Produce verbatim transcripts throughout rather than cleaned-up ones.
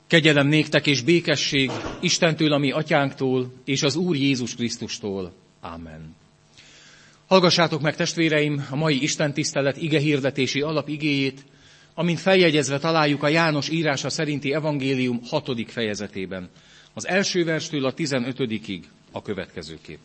Kegyelem néktek és békesség Istentől, a mi atyánktól, és az Úr Jézus Krisztustól. Ámen. Hallgassátok meg, testvéreim, a mai istentisztelet igehirdetési alapigéjét, amint feljegyezve találjuk a János írása szerinti evangélium hatodik fejezetében. Az első verstől a tizenötödikig a következőképp.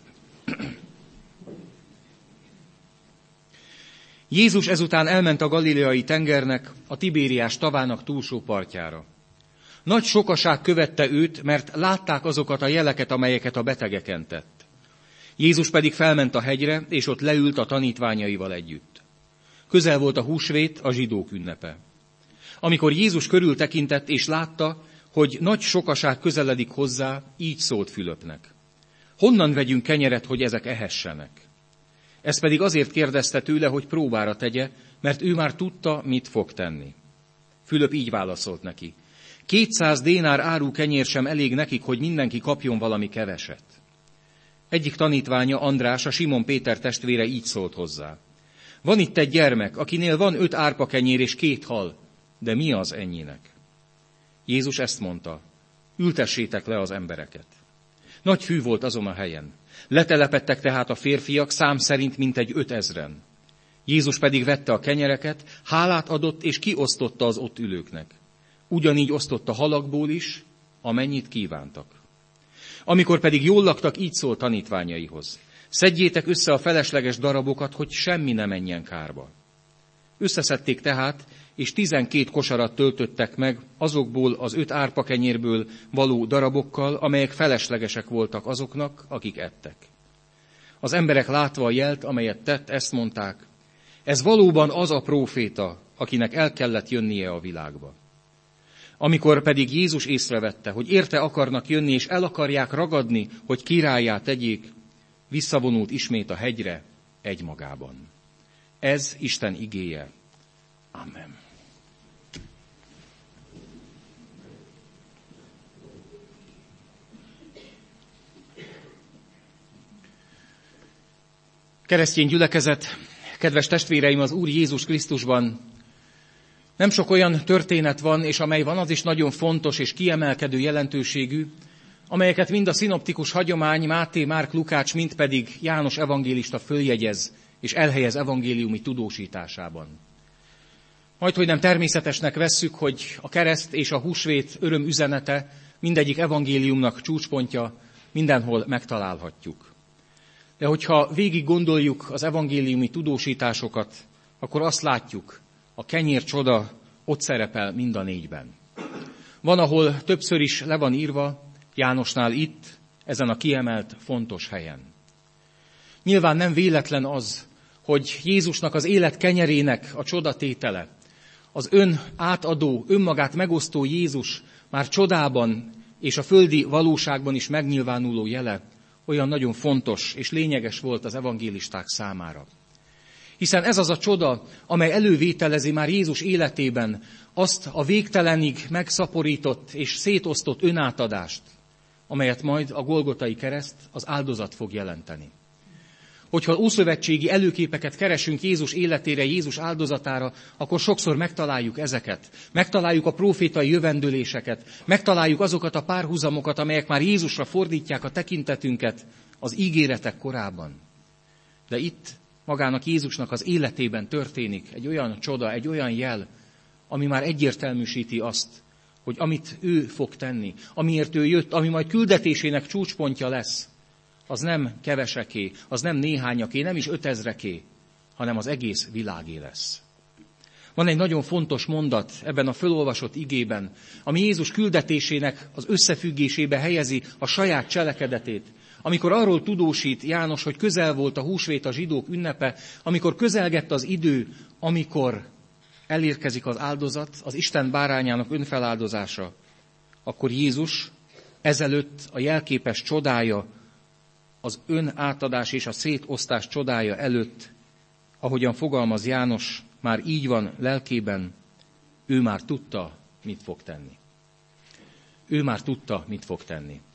Jézus ezután elment a galileai tengernek, a Tibériás tavának túlsó partjára. Nagy sokaság követte őt, mert látták azokat a jeleket, amelyeket a betegeken tett. Jézus pedig felment a hegyre, és ott leült a tanítványaival együtt. Közel volt a húsvét, a zsidók ünnepe. Amikor Jézus körül tekintett, és látta, hogy nagy sokaság közeledik hozzá, így szólt Fülöpnek. Honnan vegyünk kenyeret, hogy ezek ehessenek? Ezt pedig azért kérdezte tőle, hogy próbára tegye, mert ő már tudta, mit fog tenni. Fülöp így válaszolt neki. Kétszáz dénár áru kenyér sem elég nekik, hogy mindenki kapjon valami keveset. Egyik tanítványa, András, a Simon Péter testvére így szólt hozzá. Van itt egy gyermek, akinél van öt árpa kenyér és két hal, de mi az ennyinek? Jézus ezt mondta, ültessétek le az embereket. Nagy hű volt azon a helyen. Letelepedtek tehát a férfiak szám szerint mintegy ötezren. Jézus pedig vette a kenyereket, hálát adott és kiosztotta az ott ülőknek. Ugyanígy osztotta halakból is, amennyit kívántak. Amikor pedig jól laktak, így szólt tanítványaihoz. Szedjétek össze a felesleges darabokat, hogy semmi ne menjen kárba. Összeszedték tehát, és tizenkét kosarat töltöttek meg azokból az öt árpakenyérből való darabokkal, amelyek feleslegesek voltak azoknak, akik ettek. Az emberek látva a jelt, amelyet tett, ezt mondták, ez valóban az a próféta, akinek el kellett jönnie a világba. Amikor pedig Jézus észrevette, hogy érte akarnak jönni, és el akarják ragadni, hogy királlyá tegyék, visszavonult ismét a hegyre egymagában. Ez Isten igéje. Amen. Keresztény gyülekezet, kedves testvéreim az Úr Jézus Krisztusban, nem sok olyan történet van, és amely van, az is nagyon fontos és kiemelkedő jelentőségű, amelyeket mind a szinoptikus hagyomány, Máté, Márk, Lukács, mind pedig János evangélista följegyez és elhelyez evangéliumi tudósításában. Majdhogy nem természetesnek vesszük, hogy a kereszt és a húsvét öröm üzenete mindegyik evangéliumnak csúcspontja, mindenhol megtalálhatjuk. De hogyha végig gondoljuk az evangéliumi tudósításokat, akkor azt látjuk, a kenyér csoda ott szerepel mind a négyben. Van, ahol többször is le van írva, Jánosnál itt, ezen a kiemelt, fontos helyen. Nyilván nem véletlen az, hogy Jézusnak az élet kenyerének a csodatétele, az ön átadó, önmagát megosztó Jézus már csodában és a földi valóságban is megnyilvánuló jele olyan nagyon fontos és lényeges volt az evangélisták számára. Hiszen ez az a csoda, amely elővételezi már Jézus életében azt a végtelenig megszaporított és szétosztott önátadást, amelyet majd a golgotai kereszt, az áldozat fog jelenteni. Hogyha ószövetségi előképeket keresünk Jézus életére, Jézus áldozatára, akkor sokszor megtaláljuk ezeket. Megtaláljuk a prófétai jövendőléseket, megtaláljuk azokat a párhuzamokat, amelyek már Jézusra fordítják a tekintetünket az ígéretek korában. De itt magának Jézusnak az életében történik egy olyan csoda, egy olyan jel, ami már egyértelműsíti azt, hogy amit ő fog tenni, amiért ő jött, ami majd küldetésének csúcspontja lesz, az nem keveseké, az nem néhányaké, nem is ötezreké, hanem az egész világé lesz. Van egy nagyon fontos mondat ebben a fölolvasott igében, ami Jézus küldetésének az összefüggésébe helyezi a saját cselekedetét. Amikor arról tudósít János, hogy közel volt a húsvét, a zsidók ünnepe, amikor közelgett az idő, amikor elérkezik az áldozat, az Isten bárányának önfeláldozása, akkor Jézus ezelőtt a jelképes csodája, az önátadás és a szétosztás csodája előtt, ahogyan fogalmaz János, már így van lelkében, ő már tudta, mit fog tenni. Ő már tudta, mit fog tenni.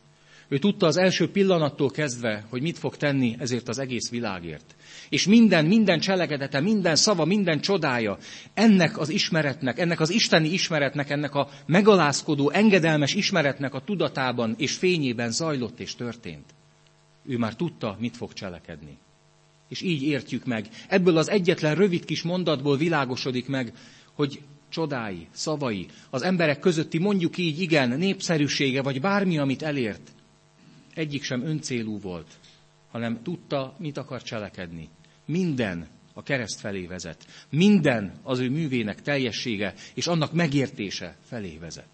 Ő tudta az első pillanattól kezdve, hogy mit fog tenni ezért az egész világért. És minden, minden cselekedete, minden szava, minden csodája ennek az ismeretnek, ennek az isteni ismeretnek, ennek a megalázkodó, engedelmes ismeretnek a tudatában és fényében zajlott és történt. Ő már tudta, mit fog cselekedni. És így értjük meg. Ebből az egyetlen rövid kis mondatból világosodik meg, hogy csodái, szavai, az emberek közötti mondjuk így igen, népszerűsége, vagy bármi, amit elért, egyik sem öncélú volt, hanem tudta, mit akar cselekedni. Minden a kereszt felé vezet. Minden az ő művének teljessége és annak megértése felé vezet.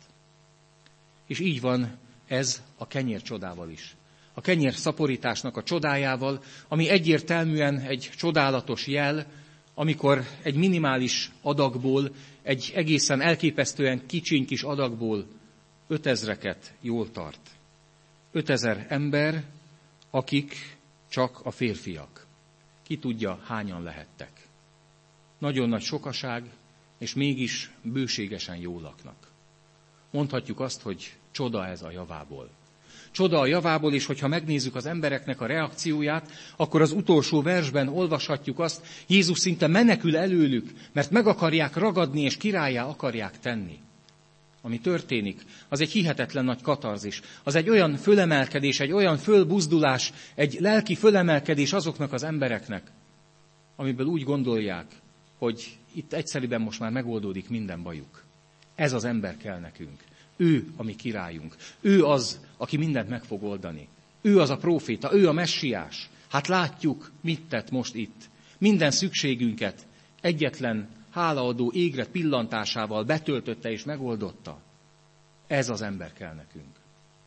És így van ez a kenyér csodával is. A kenyér szaporításnak a csodájával, ami egyértelműen egy csodálatos jel, amikor egy minimális adagból, egy egészen elképesztően kicsiny kis adagból ötezreket jól tart. Ötezer ember, akik csak a férfiak. Ki tudja, hányan lehettek. Nagyon nagy sokaság, és mégis bőségesen jól laknak. Mondhatjuk azt, hogy csoda ez a javából. Csoda a javából, és hogyha megnézzük az embereknek a reakcióját, akkor az utolsó versben olvashatjuk azt, Jézus szinte menekül előlük, mert meg akarják ragadni, és királlyá akarják tenni. Ami történik, az egy hihetetlen nagy katarzis. Az egy olyan fölemelkedés, egy olyan fölbuzdulás, egy lelki fölemelkedés azoknak az embereknek, amiből úgy gondolják, hogy itt egyszerűen most már megoldódik minden bajuk. Ez az ember kell nekünk. Ő a mi királyunk. Ő az, aki mindent meg fog oldani. Ő az a próféta, ő a messiás. Hát látjuk, mit tett most itt. Minden szükségünket egyetlen hálaadó égret pillantásával betöltötte és megoldotta. Ez az ember kell nekünk.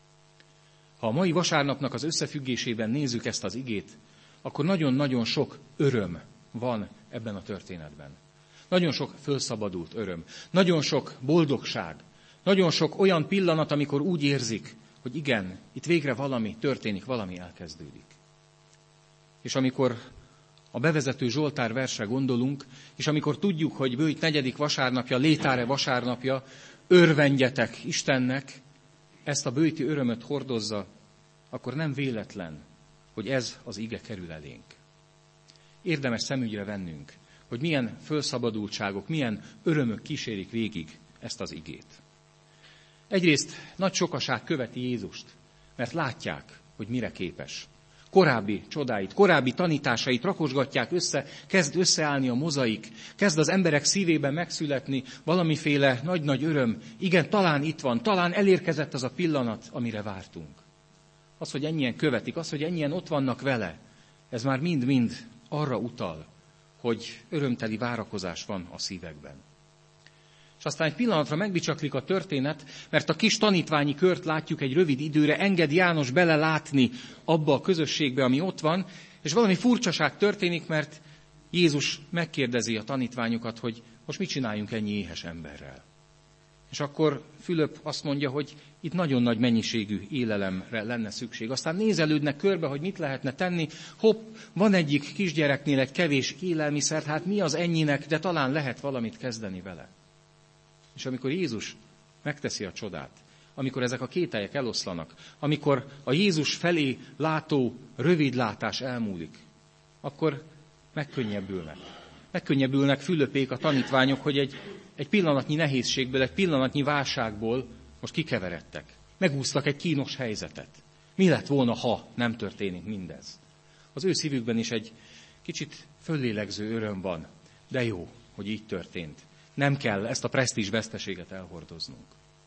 Ha a mai vasárnapnak az összefüggésében nézzük ezt az igét, akkor nagyon-nagyon sok öröm van ebben a történetben. Nagyon sok fölszabadult öröm. Nagyon sok boldogság. Nagyon sok olyan pillanat, amikor úgy érzik, hogy igen, itt végre valami történik, valami elkezdődik. És amikor a bevezető Zsoltár versre gondolunk, és amikor tudjuk, hogy bőjt negyedik vasárnapja, létáre vasárnapja, örvendjetek Istennek, ezt a bőjti örömöt hordozza, akkor nem véletlen, hogy ez az ige kerül elénk. Érdemes szemügyre vennünk, hogy milyen fölszabadultságok, milyen örömök kísérik végig ezt az igét. Egyrészt nagy sokaság követi Jézust, mert látják, hogy mire képes. Korábbi csodáit, korábbi tanításait rakosgatják össze, kezd összeállni a mozaik, kezd az emberek szívében megszületni valamiféle nagy-nagy öröm. Igen, talán itt van, talán elérkezett az a pillanat, amire vártunk. Az, hogy ennyien követik, az, hogy ennyien ott vannak vele, ez már mind-mind arra utal, hogy örömteli várakozás van a szívekben. És aztán egy pillanatra megbicsaklik a történet, mert a kis tanítványi kört látjuk egy rövid időre, enged János belelátni abba a közösségbe, ami ott van, és valami furcsaság történik, mert Jézus megkérdezi a tanítványokat, hogy most mit csináljunk ennyi éhes emberrel. És akkor Fülöp azt mondja, hogy itt nagyon nagy mennyiségű élelemre lenne szükség. Aztán nézelődnek körbe, hogy mit lehetne tenni. Hopp, van egyik kisgyereknél egy kevés élelmiszer, hát mi az ennyinek, de talán lehet valamit kezdeni vele. És amikor Jézus megteszi a csodát, amikor ezek a kételyek eloszlanak, amikor a Jézus felé látó rövidlátás elmúlik, akkor megkönnyebbülnek. Megkönnyebbülnek Fülöpék, a tanítványok, hogy egy, egy pillanatnyi nehézségből, egy pillanatnyi válságból most kikeveredtek. Megúsztak egy kínos helyzetet. Mi lett volna, ha nem történik mindez? Az ő szívükben is egy kicsit föllélegző öröm van, de jó, hogy így történt. Nem kell ezt a presztízs veszteséget elhordoznunk.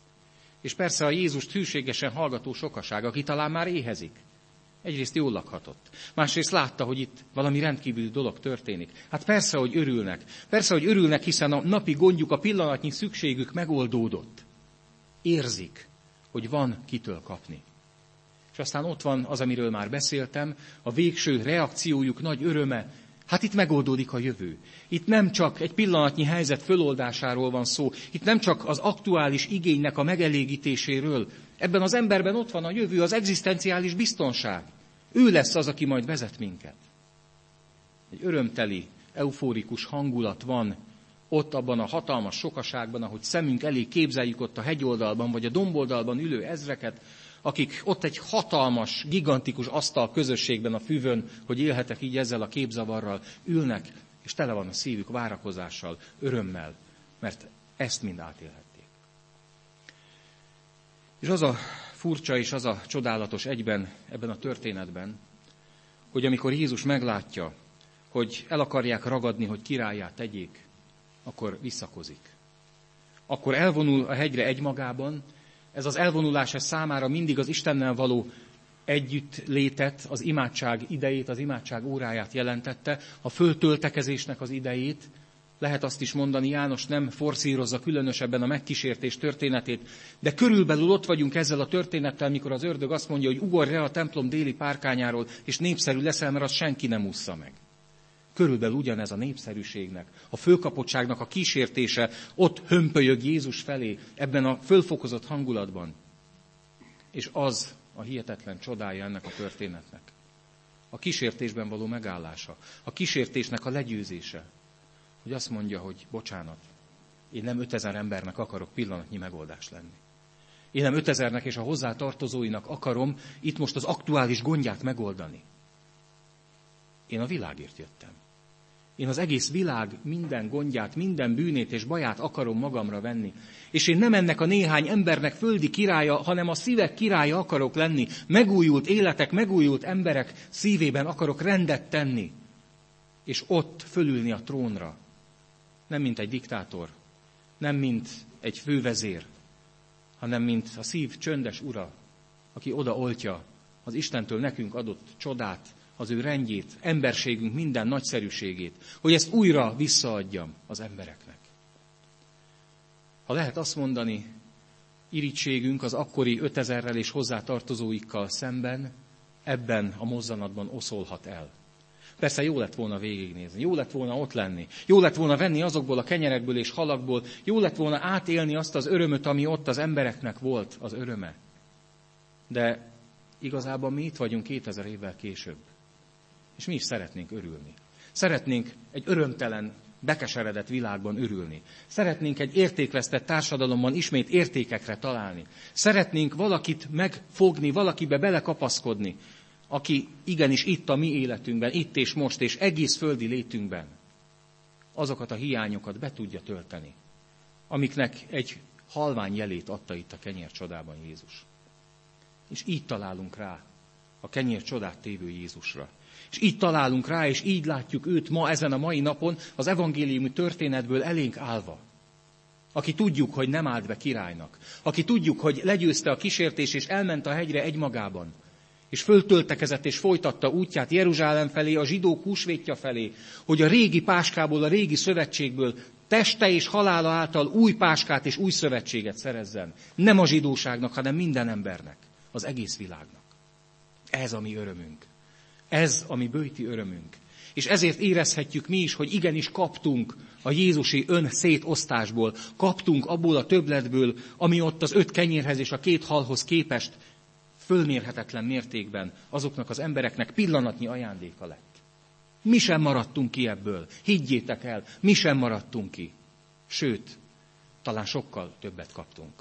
És persze a Jézust hűségesen hallgató sokaság, aki talán már éhezik. Egyrészt jól lakhatott. Másrészt látta, hogy itt valami rendkívüli dolog történik. Hát persze, hogy örülnek. Persze, hogy örülnek, hiszen a napi gondjuk, a pillanatnyi szükségük megoldódott. Érzik, hogy van kitől kapni. És aztán ott van az, amiről már beszéltem, a végső reakciójuk nagy öröme. Hát itt megoldódik a jövő. Itt nem csak egy pillanatnyi helyzet föloldásáról van szó, itt nem csak az aktuális igénynek a megelégítéséről. Ebben az emberben ott van a jövő, az egzisztenciális biztonság. Ő lesz az, aki majd vezet minket. Egy örömteli, eufórikus hangulat van ott abban a hatalmas sokaságban, ahogy szemünk elé képzeljük ott a hegyoldalban vagy a domboldalban ülő ezreket, akik ott egy hatalmas, gigantikus asztal közösségben a füvön, hogy élhetek így ezzel a képzavarral, ülnek, és tele van a szívük várakozással, örömmel, mert ezt mind átélhették. És az a furcsa és az a csodálatos egyben ebben a történetben, hogy amikor Jézus meglátja, hogy el akarják ragadni, hogy királlyá tegyék, akkor visszakozik. Akkor elvonul a hegyre egymagában. Ez az elvonulás ez számára mindig az Istennel való együttlétet, az imádság idejét, az imádság óráját jelentette, a föltöltekezésnek az idejét. Lehet azt is mondani, János nem forszírozza különösebben a megkísértés történetét, de körülbelül ott vagyunk ezzel a történettel, mikor az ördög azt mondja, hogy ugorj le a templom déli párkányáról, és népszerű leszel, mert azt senki nem ússza meg. Körülbelül ugyanez a népszerűségnek, a fölkapottságnak a kísértése ott hömpölyög Jézus felé, ebben a fölfokozott hangulatban. És az a hihetetlen csodája ennek a történetnek. A kísértésben való megállása, a kísértésnek a legyőzése, hogy azt mondja, hogy bocsánat, én nem ötezer embernek akarok pillanatnyi megoldás lenni. Én nem ötezernek és a hozzá tartozóinak akarom itt most az aktuális gondját megoldani. Én a világért jöttem. Én az egész világ minden gondját, minden bűnét és baját akarom magamra venni. És én nem ennek a néhány embernek földi királya, hanem a szívek királya akarok lenni. Megújult életek, megújult emberek szívében akarok rendet tenni. És ott fölülni a trónra. Nem mint egy diktátor, nem mint egy fővezér, hanem mint a szív csöndes ura, aki odaoltja az Istentől nekünk adott csodát, az ő rendjét, emberségünk minden nagyszerűségét, hogy ezt újra visszaadjam az embereknek. Ha lehet azt mondani, irítségünk az akkori ötezerrel és hozzátartozóikkal szemben ebben a mozzanatban oszolhat el. Persze jó lett volna végignézni, jó lett volna ott lenni, jó lett volna venni azokból a kenyerekből és halakból, jó lett volna átélni azt az örömöt, ami ott az embereknek volt, az öröme. De igazából mi itt vagyunk kétezer évvel később. És mi is szeretnénk örülni. Szeretnénk egy örömtelen, bekeseredett világban örülni. Szeretnénk egy értékvesztett társadalomban ismét értékekre találni. Szeretnénk valakit megfogni, valakibe belekapaszkodni, aki igenis itt a mi életünkben, itt és most, és egész földi létünkben azokat a hiányokat be tudja tölteni, amiknek egy halvány jelét adta itt a kenyér csodában Jézus. És így találunk rá a kenyér csodát tévő Jézusra. És így találunk rá, és így látjuk őt ma ezen a mai napon az evangéliumi történetből elénk állva. Aki tudjuk, hogy nem állt be királynak. Aki tudjuk, hogy legyőzte a kísértés, és elment a hegyre egymagában. És föltöltekezett, és folytatta útját Jeruzsálem felé, a zsidók húsvétja felé, hogy a régi páskából, a régi szövetségből teste és halála által új páskát és új szövetséget szerezzen. Nem a zsidóságnak, hanem minden embernek, az egész világnak. Ez a mi örömünk. Ez a mi böjti örömünk. És ezért érezhetjük mi is, hogy igenis kaptunk a jézusi ön szétosztásból, kaptunk abból a többletből, ami ott az öt kenyérhez és a két halhoz képest fölmérhetetlen mértékben azoknak az embereknek pillanatnyi ajándéka lett. Mi sem maradtunk ki ebből. Higgyétek el, mi sem maradtunk ki. Sőt, talán sokkal többet kaptunk.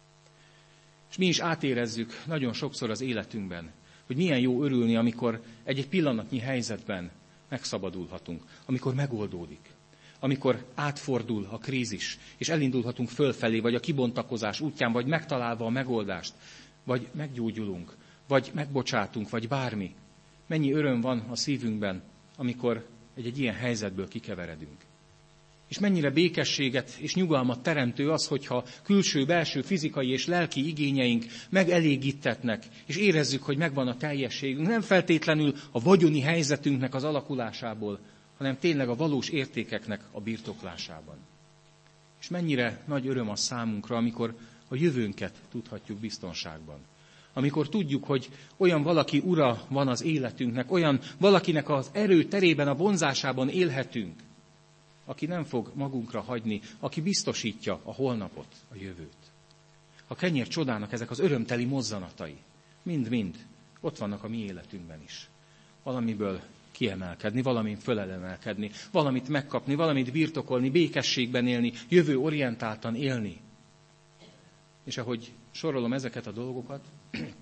És mi is átérezzük nagyon sokszor az életünkben, hogy milyen jó örülni, amikor egy-egy pillanatnyi helyzetben megszabadulhatunk, amikor megoldódik, amikor átfordul a krízis, és elindulhatunk fölfelé, vagy a kibontakozás útján, vagy megtalálva a megoldást, vagy meggyógyulunk, vagy megbocsátunk, vagy bármi. Mennyi öröm van a szívünkben, amikor egy-egy ilyen helyzetből kikeveredünk. És mennyire békességet és nyugalmat teremtő az, hogyha külső, belső, fizikai és lelki igényeink megelégítetnek, és érezzük, hogy megvan a teljességünk. Nem feltétlenül a vagyoni helyzetünknek az alakulásából, hanem tényleg a valós értékeknek a birtoklásában. És mennyire nagy öröm az számunkra, amikor a jövőnket tudhatjuk biztonságban. Amikor tudjuk, hogy olyan valaki ura van az életünknek, olyan valakinek az erő terében, a vonzásában élhetünk, aki nem fog magunkra hagyni, aki biztosítja a holnapot, a jövőt. A kenyér csodának ezek az örömteli mozzanatai, mind-mind ott vannak a mi életünkben is. Valamiből kiemelkedni, valamin fölelemelkedni, valamit megkapni, valamit birtokolni, békességben élni, jövő orientáltan élni. És ahogy sorolom ezeket a dolgokat,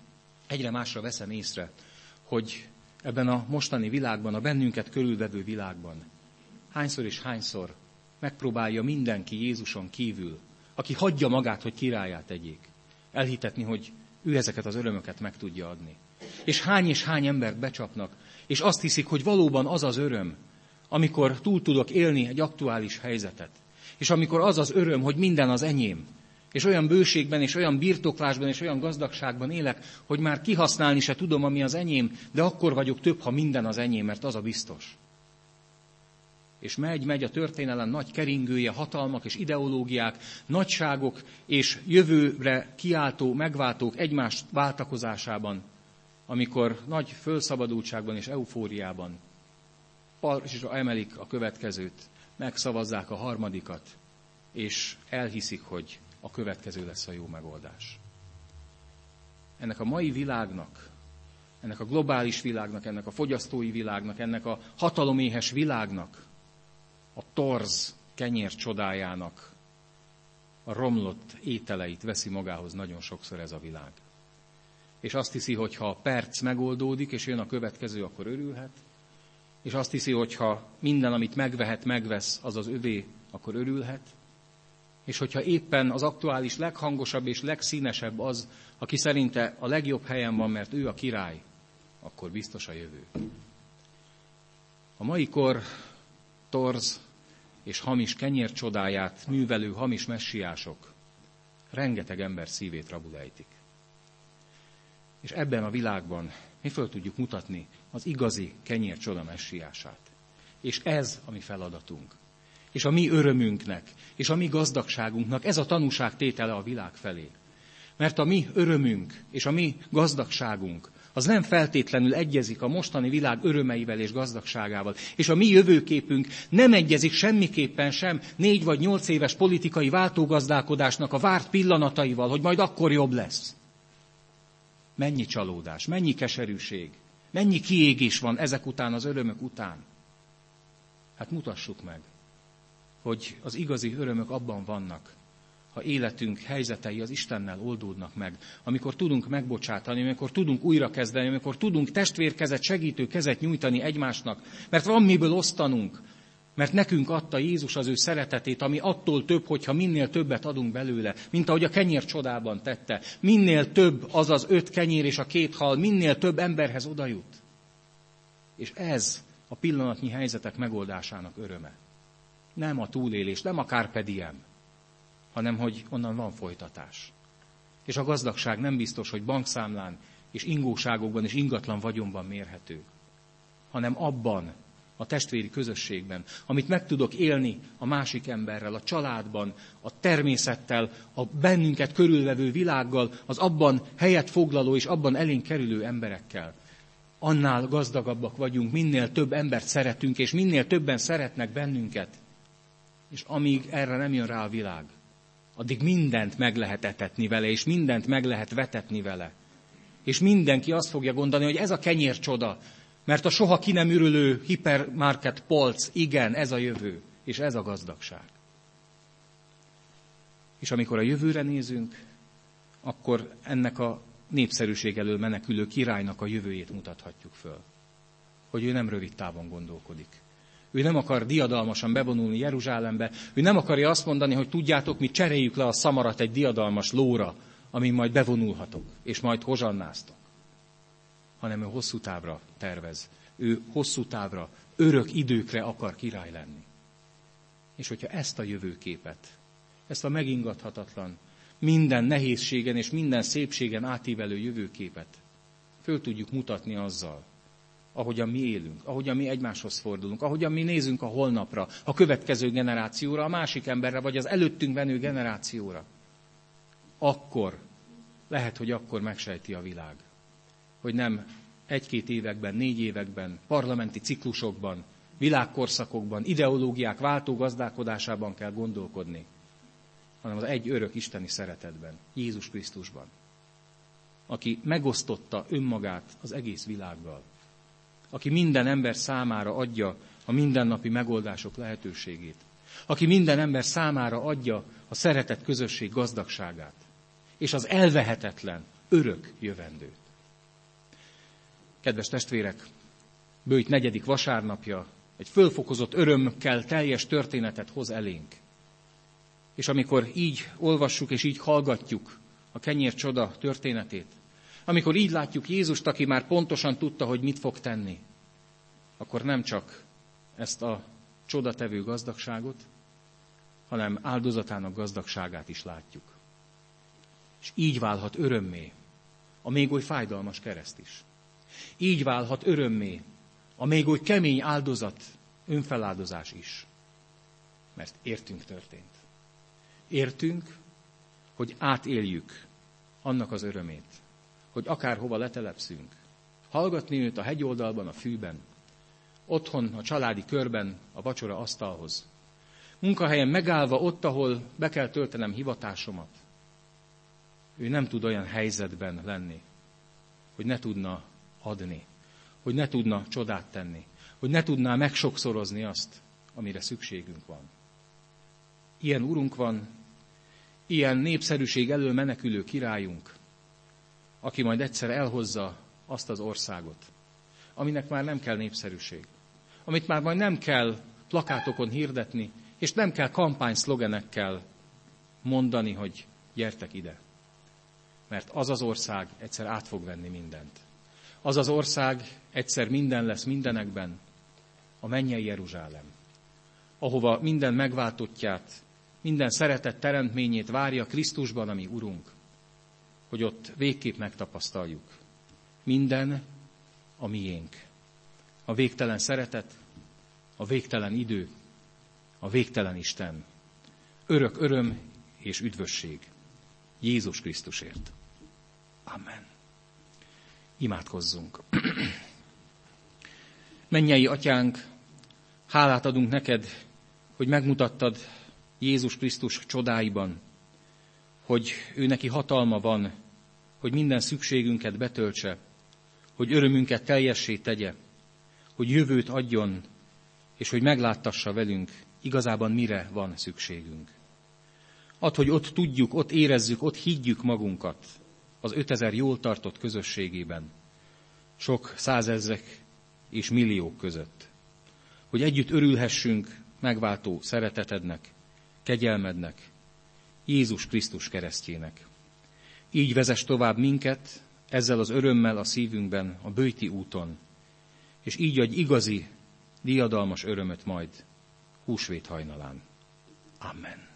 egyre másra veszem észre, hogy ebben a mostani világban, a bennünket körülvevő világban hányszor és hányszor megpróbálja mindenki Jézuson kívül, aki hagyja magát, hogy királlyá tegyék, elhitetni, hogy ő ezeket az örömöket meg tudja adni. És hány és hány embert becsapnak, és azt hiszik, hogy valóban az az öröm, amikor túl tudok élni egy aktuális helyzetet. És amikor az az öröm, hogy minden az enyém, és olyan bőségben, és olyan birtoklásban, és olyan gazdagságban élek, hogy már kihasználni se tudom, ami az enyém, de akkor vagyok több, ha minden az enyém, mert az a biztos. És megy, megy a történelem nagy keringője, hatalmak és ideológiák, nagyságok és jövőre kiáltó megváltók egymás váltakozásában, amikor nagy fölszabadultságban és eufóriában parsra emelik a következőt, megszavazzák a harmadikat, és elhiszik, hogy a következő lesz a jó megoldás. Ennek a mai világnak, ennek a globális világnak, ennek a fogyasztói világnak, ennek a hataloméhes világnak, a torz kenyér csodájának a romlott ételeit veszi magához nagyon sokszor ez a világ. És azt hiszi, hogy ha a perc megoldódik, és jön a következő, akkor örülhet. És azt hiszi, hogy ha minden, amit megvehet, megvesz, az az övé, akkor örülhet. És hogyha éppen az aktuális leghangosabb és legszínesebb az, aki szerinte a legjobb helyen van, mert ő a király, akkor biztos a jövő. A mai kor torz és hamis kenyér csodáját művelő hamis messiások rengeteg ember szívét rabul ejtik. És ebben a világban mi föl tudjuk mutatni az igazi kenyér csoda messiását. És ez a mi feladatunk. És a mi örömünknek, és a mi gazdagságunknak ez a tanúságtétele a világ felé. Mert a mi örömünk és a mi gazdagságunk az nem feltétlenül egyezik a mostani világ örömeivel és gazdagságával. És a mi jövőképünk nem egyezik semmiképpen sem négy vagy nyolc éves politikai váltógazdálkodásnak a várt pillanataival, hogy majd akkor jobb lesz. Mennyi csalódás, mennyi keserűség, mennyi kiégés van ezek után, az örömök után. Hát mutassuk meg, hogy az igazi örömök abban vannak, ha életünk helyzetei az Istennel oldódnak meg, amikor tudunk megbocsátani, amikor tudunk újrakezdeni, amikor tudunk testvérkezet, segítő kezet nyújtani egymásnak, mert van miből osztanunk, mert nekünk adta Jézus az ő szeretetét, ami attól több, hogyha minél többet adunk belőle, mint ahogy a kenyér csodában tette. Minél több az az öt kenyér és a két hal, minél több emberhez odajut. És ez a pillanatnyi helyzetek megoldásának öröme. Nem a túlélés, nem a carpe diem, hanem hogy onnan van folytatás. És a gazdagság nem biztos, hogy bankszámlán és ingóságokban és ingatlan vagyonban mérhető, hanem abban, a testvéri közösségben, amit meg tudok élni a másik emberrel, a családban, a természettel, a bennünket körülvevő világgal, az abban helyet foglaló és abban elénk kerülő emberekkel. Annál gazdagabbak vagyunk, minél több embert szeretünk, és minél többen szeretnek bennünket. És amíg erre nem jön rá a világ, addig mindent meg lehet etetni vele, és mindent meg lehet vetetni vele. És mindenki azt fogja gondolni, hogy ez a kenyér csoda, mert a soha ki nem ürülő hipermarket polc, igen, ez a jövő, és ez a gazdagság. És amikor a jövőre nézünk, akkor ennek a népszerűség elől menekülő királynak a jövőjét mutathatjuk föl. Hogy ő nem rövid távon gondolkodik. Ő nem akar diadalmasan bevonulni Jeruzsálembe, ő nem akarja azt mondani, hogy tudjátok, mi cseréljük le a szamarat egy diadalmas lóra, amin majd bevonulhatok, és majd hozsannáztok. Hanem ő hosszú távra tervez. Ő hosszú távra, örök időkre akar király lenni. És hogyha ezt a jövőképet, ezt a megingathatatlan, minden nehézségen és minden szépségen átívelő jövőképet föl tudjuk mutatni azzal, ahogyan mi élünk, ahogyan mi egymáshoz fordulunk, ahogyan mi nézünk a holnapra, a következő generációra, a másik emberre, vagy az előttünk venő generációra, akkor, lehet, hogy akkor megsejti a világ, hogy nem egy-két években, négy években, parlamenti ciklusokban, világkorszakokban, ideológiák váltó gazdálkodásában kell gondolkodni, hanem az egy örök isteni szeretetben, Jézus Krisztusban, aki megosztotta önmagát az egész világgal, aki minden ember számára adja a mindennapi megoldások lehetőségét, aki minden ember számára adja a szeretet közösség gazdagságát, és az elvehetetlen, örök jövendőt. Kedves testvérek, bőjt negyedik vasárnapja egy fölfokozott örömkel teljes történetet hoz elénk. És amikor így olvassuk és így hallgatjuk a kenyér csoda történetét, amikor így látjuk Jézust, aki már pontosan tudta, hogy mit fog tenni, akkor nem csak ezt a csodatevő gazdagságot, hanem áldozatának gazdagságát is látjuk. És így válhat örömmé a még oly fájdalmas kereszt is. Így válhat örömmé a még oly kemény áldozat, önfeláldozás is. Mert értünk történt. Értünk, hogy átéljük annak az örömét, hogy akárhova letelepszünk, hallgatni őt a hegyoldalban, a fűben, otthon, a családi körben, a vacsora asztalhoz, munkahelyen megállva ott, ahol be kell töltenem hivatásomat. Ő nem tud olyan helyzetben lenni, hogy ne tudna adni, hogy ne tudna csodát tenni, hogy ne tudná megsokszorozni azt, amire szükségünk van. Ilyen urunk van, ilyen népszerűség elől menekülő királyunk, aki majd egyszer elhozza azt az országot, aminek már nem kell népszerűség, amit már majd nem kell plakátokon hirdetni, és nem kell kampányszlogenekkel mondani, hogy gyertek ide. Mert az az ország egyszer át fog venni mindent. Az az ország egyszer minden lesz mindenekben, a mennyei Jeruzsálem, ahova minden megváltottját, minden szeretett teremtményét várja Krisztusban, ami Urunk, hogy ott végképp megtapasztaljuk. Minden a miénk. A végtelen szeretet, a végtelen idő, a végtelen Isten. Örök öröm és üdvösség Jézus Krisztusért. Amen. Imádkozzunk. Mennyei Atyánk, hálát adunk neked, hogy megmutattad Jézus Krisztus csodáiban, hogy ő neki hatalma van, hogy minden szükségünket betöltse, hogy örömünket teljessé tegye, hogy jövőt adjon, és hogy megláttassa velünk, igazában mire van szükségünk. Add, hogy ott tudjuk, ott érezzük, ott higgyük magunkat az ötezer jól tartott közösségében, sok százezrek és milliók között, hogy együtt örülhessünk megváltó szeretetednek, kegyelmednek, Jézus Krisztus keresztjének. Így vezess tovább minket, ezzel az örömmel a szívünkben, a böjti úton, és így adj igazi, diadalmas örömöt majd húsvét hajnalán. Amen.